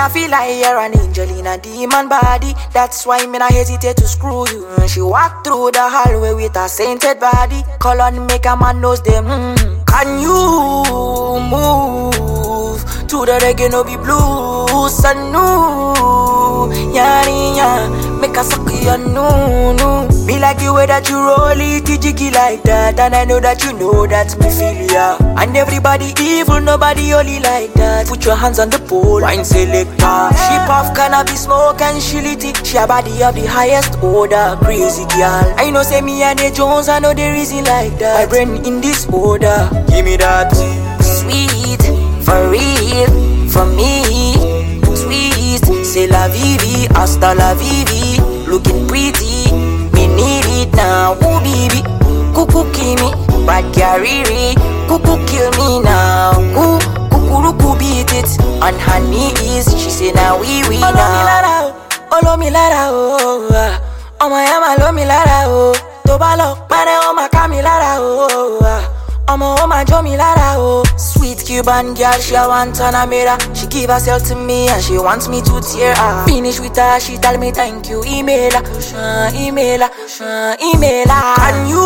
I feel like you're an angel in a demon body. That's why me not hesitate to screw you. She walked through the hallway with a sainted body. Call on make a man knows them. Can you move to the reggae no be blues? Sanu, yeah, make a suck your no. Me like the way that you roll it, jiggy like that. And I know that you know that me feel ya. And everybody evil, nobody only like that. Put your hands on the pole, wine selector. She puff cannabis smoke and she lit it. She a body of the highest order, crazy girl. I know say me and the Jones, I know the reason like that. My brain in this order, give me that. Sweet, for real, for me. Sweet, c'est la vie, hasta la vie. Looking pretty, me need it now. Ooh baby, cuckoo kill me, bad carry, cuckoo kill me now. Ooh, cuckoo beat it on her knees. She say now we now. Olo mi lara oh, oh my ama lo mi lara oh. Tobalo, mane o ma kami lara oh. Oh my jo mi lara oh. Sweet Cuban girl, she a want Panamera. She give herself to me and she wants me to tear her. Finish with her, she tell me thank you. Email her, email her. Can you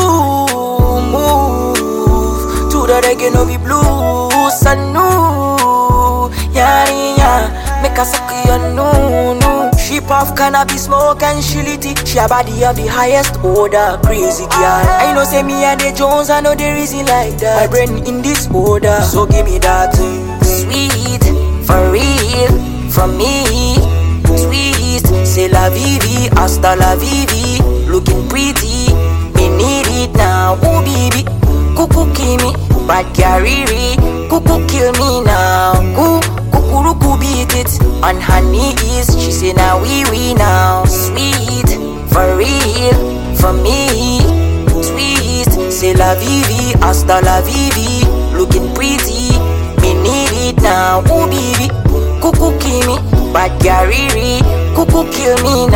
move to the reggae no be blues? Sanu, yeah, make a suck your no. She puff cannabis smoke and she lit it. She a body of the highest order, crazy girl. I know say me and the Jones, I know the reason like that. My brain in this order, so give me that. Sweet, for real, from me. Sweet, c'est la vie, hasta la vie. Looking pretty, me need it now. Ooh baby, cuckoo kill me, bad carry, cuckoo kill me now. Ooh, cuckoo beat it on her knees. She say now we now. Sweet, for real, for me. Sweet, c'est la vie, hasta la vie. Looking pretty, me need it now. Ooh baby, cuckoo kill me, bad carry, cuckoo kill me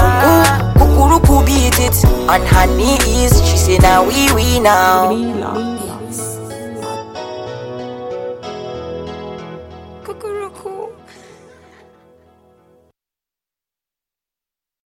now. Ooh, cuckoo beat it on her knees. She say now we now.